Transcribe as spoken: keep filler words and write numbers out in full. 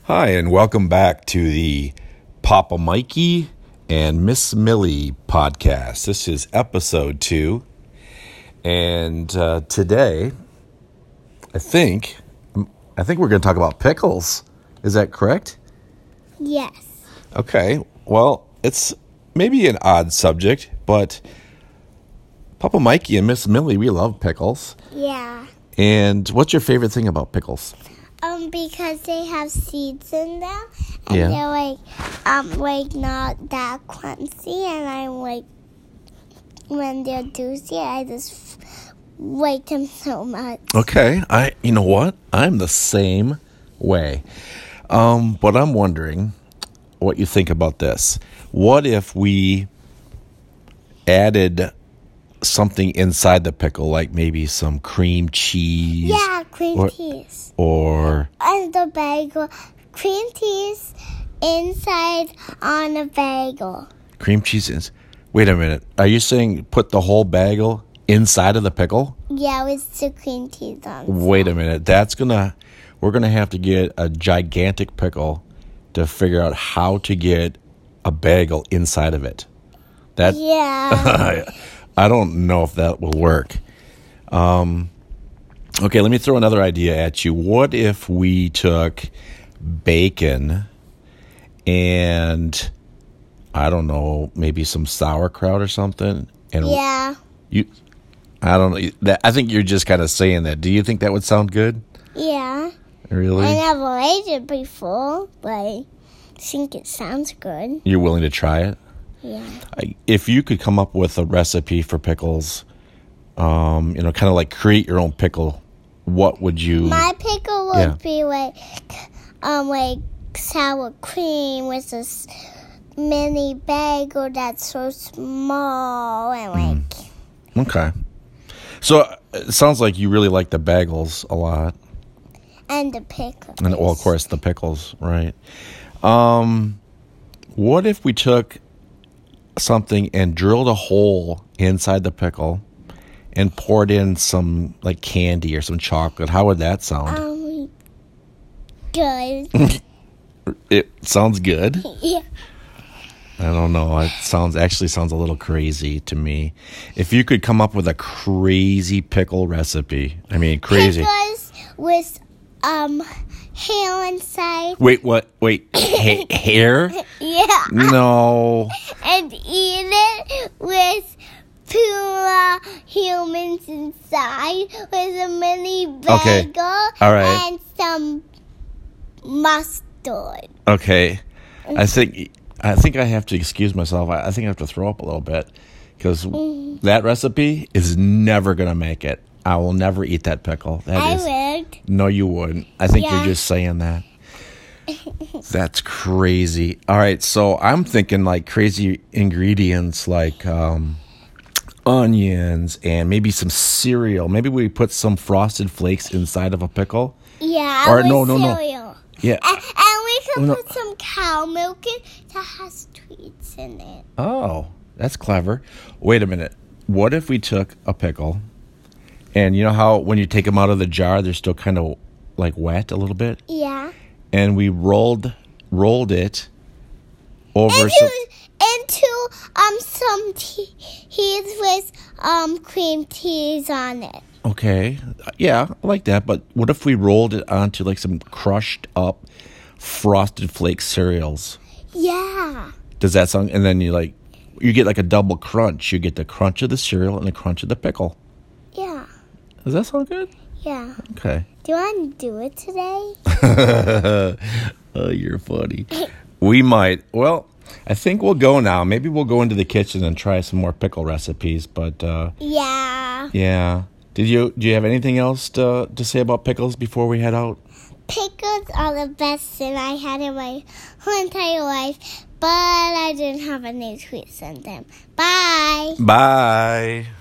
Hi, and welcome back to the Papa Mikey and Miss Millie podcast. This is episode two, and uh, today, I think, I think we're going to talk about pickles. Is that correct? Yes. Okay. Well, it's maybe an odd subject, but Papa Mikey and Miss Millie, we love pickles. Yeah. And what's your favorite thing about pickles? Um, because they have seeds in them, and Yeah. they're like, um, like not that crunchy, and I like when they're juicy. I just like them so much. Okay, I. You know what? I'm the same way. Um, but I'm wondering what you think about this. What if we added something inside the pickle, like maybe some cream cheese? Yeah, cream or, cheese. Or And the bagel, cream cheese inside on a bagel. cream cheese is. Wait a minute. Are you saying put the whole bagel inside of the pickle? Yeah, with the cream cheese on. Wait a minute. That's gonna. We're gonna have to get a gigantic pickle to figure out how to get a bagel inside of it. That. Yeah. I don't know if that will work. Um, okay, let me throw another idea at you. What if we took bacon and, I don't know, maybe some sauerkraut or something? And Yeah. you, I don't know. That, I think you're just kind of saying that. Do you think that would sound good? Yeah. Really? I never ate it before, but I think it sounds good. You're willing to try it? Yeah. I, if you could come up with a recipe for pickles, um, you know, kind of like create your own pickle, what would you? My pickle would Yeah. be like, um, like sour cream with a s- mini bagel that's so small and like. Okay. So uh, it sounds like you really like the bagels a lot. And the pickle. And, well, of course, the pickles, right. Um, what if we took something and drilled a hole inside the pickle and poured in some, like, candy or some chocolate? How would that sound? Um, good. It sounds good. Yeah. I don't know. It sounds actually sounds a little crazy to me. If you could come up with a crazy pickle recipe, I mean, crazy. Pickles with um hair inside. Wait, what? Wait, ha- hair? Yeah. No. And eat it with pure humans inside with a mini Okay. bagel All right. and some mustard. Okay. I think I think I have to excuse myself. I, I think I have to throw up a little bit because Mm. that recipe is never gonna make it. I will never eat that pickle. That I is would. no, you wouldn't. I think Yeah. you're just saying that. That's crazy. All right, so I'm thinking like crazy ingredients like um, onions and maybe some cereal. Maybe we put some Frosted Flakes inside of a pickle. Yeah, Or with no, no, no. cereal. Yeah. And, and we can No. put some cow milk in that has treats in it. Oh, that's clever. Wait a minute. What if we took a pickle and you know how when you take them out of the jar, they're still kind of like wet a little bit? Yeah. And we rolled rolled it over Into, some... into um some tea- cheese with um cream cheese on it. Okay. Yeah, I like that. But what if we rolled it onto like some crushed up Frosted Flake cereals? Yeah. Does that sound... And then you like... You get like a double crunch. You get the crunch of the cereal and the crunch of the pickle. Yeah. Does that sound good? Yeah. Okay. Do you want to do it today? Oh, you're funny. We might. Well, I think we'll go now. Maybe we'll go into the kitchen and try some more pickle recipes. But uh, Yeah. yeah, did you do you have anything else to to say about pickles before we head out? Pickles are the best thing I had in my whole entire life, but I didn't have any sweets in them. Bye. Bye.